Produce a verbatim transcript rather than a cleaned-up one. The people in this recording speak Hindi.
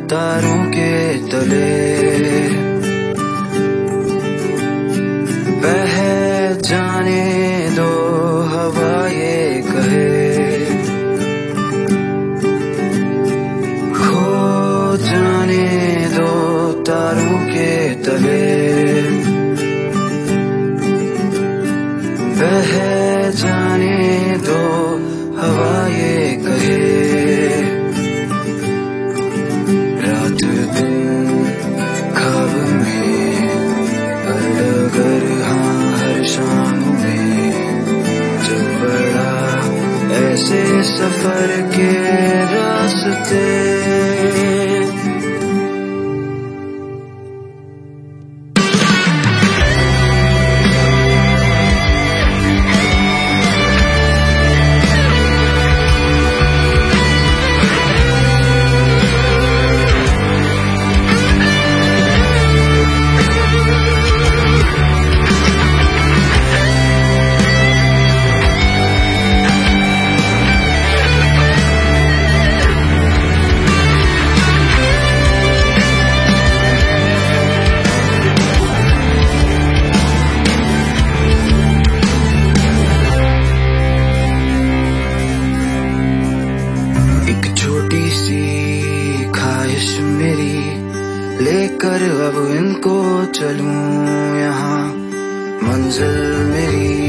तारों के तले बह जाने दो हवा ये कहे, खो जाने दो तारों के तले बह जाने दो हवा ये कहे। रात दिन ख्वाब में अगर हाँ हर शाम में जब बड़ा ऐसे सफर के रास्ते। छोटी सी ख्वाहिश मेरी लेकर अब इनको चलूं यहाँ, मंजिल मेरी